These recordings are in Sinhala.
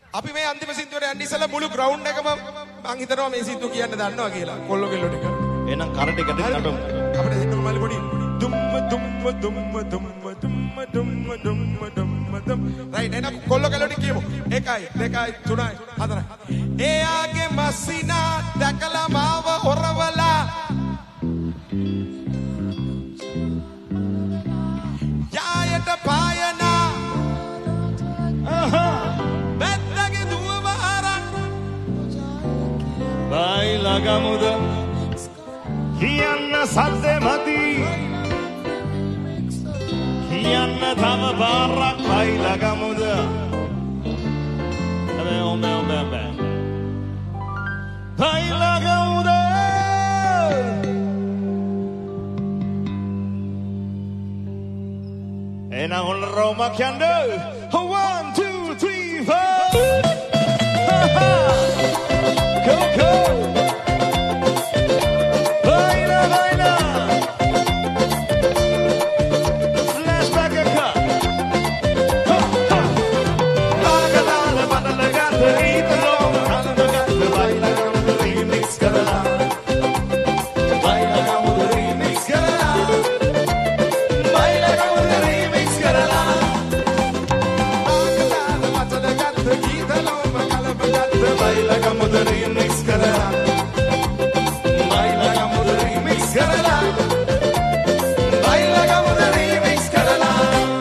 අපි මේ අන්තිම සින්දුවට යන්න ඉස්සලා මුළු ග්‍රවුන්ඩ් එකම මං හිතනවා මේ සින්දුව කියන්න දන්නවා කියලා. කොල්ලෝ කෙල්ලෝ ටික. එහෙනම් කර ටික දෙන්නට අපිට දෙන්නම මල්ලි පොඩි දුම් රයිට් එහෙනම් කොල්ලෝ කෙල්ලෝ ටික කියමු. 1 2 3 4 එයාගේ මස්සිනා දැකලා මාව හොරවලා යායට පායනා බැත්තගේ දුවව අරන් බයිලා ගමුද කියන්න සද්දේ මදි කියන්න තම පාරක් බයිලා ගමුද ඔබේ බයිලා ගමුද and I want to roll my candle. 1, 2, 3, 4. Go, go. Baila, baila. Flashback a cut. Ha, ha. Bagadala, badalagata, eat along. Badalagata, baila, gamuda, remix, karala. Baila, gamuda, remix, karala. Baila, gamuda, remix, karala. Bagadala, badalagata, eat along. Kalabagata, baila, gamuda, remix, karala. Baila, gamuda, remix, karala. Baila, gamuda, remix, karala.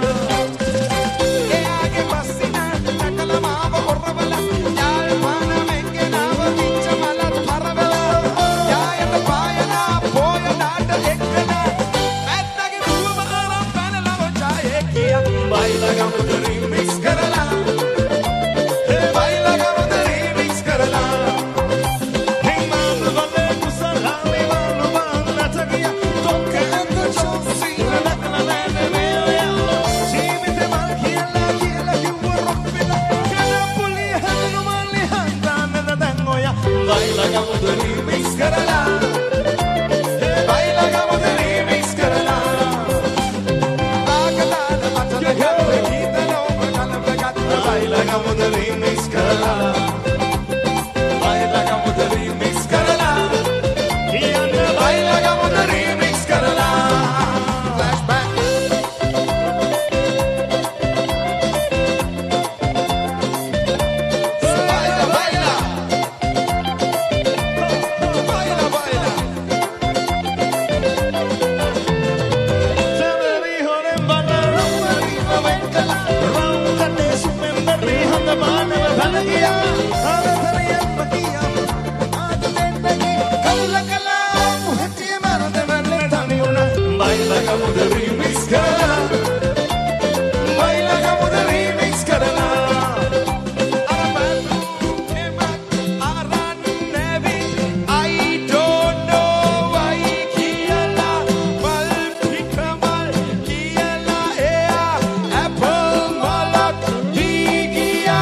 එයාගේ මස්සිනා දැකලා මාව හොරවලා යාල්පාන මෙංගෙනාව විච්ච මලත් හරවලා යායට පායනා පොයනාට එක්කලා බැත්තගේ දුවව අරන් පැනලා ඔචායේ කියා Baila, gamuda, remix, karala. බයිලා ගමද රීමික්ස් කරලා Hey, man, the valle kusala, me man, natagia, toke and the chonsi, la la la la la la. Jimite mal kiela, kiela, you were rockvilla. Kana puli hanu mali handa na dangoya. Baila gamuda remix karala. බයිලා ගමද රීමික්ස් කරලා ආකදාන මතල ගත්ත ගීතලෝම කලබගත්ත Baila gamuda remix karala. බයිලා ගමද රීමික්ස් කරලා Kiyanna බයිලා ගමද රීමික්ස් කරලා ෆ්ලෑෂ්බැක් බයිලා බයිලා බයිලා බයිලා Samari horen bana ramari venkala. Raukate sumemberi handa manava balagiya. Aratariya pakiya. Aaj dendagi kalla kala muhti marade velle taniuna. Baila gamuda remix karala. බයිලා ගමද රීමික්ස් කරලා I don't know why කියලා මල් පිටමල් කියලා එයා ඇපල් මලක් දී ගියා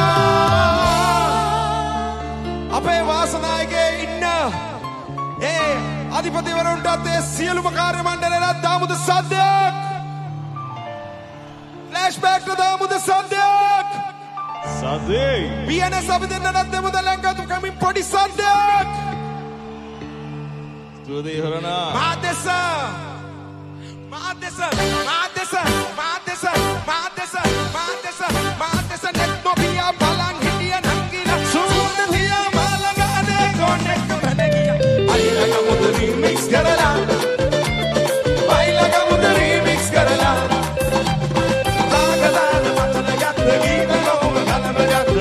අපේ වාසනායකේ ඉන්න ඒ අධිපතිවරුන්ටත් ඒ සියලුම කාර්ය මණ්ඩලයට දාමුද සද්දයක් ෆ්ලෑෂ්බැක් ට දාමුද සද්දයක් Sade. BNS අපි දෙන්නටත් දෙමුද ලංකාතු කමින් පොඩි සද්දයක් Studio horana. මාදෙස නෙත් නොබියා බලන් හිටිය නංගිලා සුවඳ පියා මාළඟ අනේ කොනෙක්ක බැනගියා Baila gamuda remix karala. බයිලා ගමුද රීමික්ස් කරලා Bagadala matala gatta gita loma kalama gatta.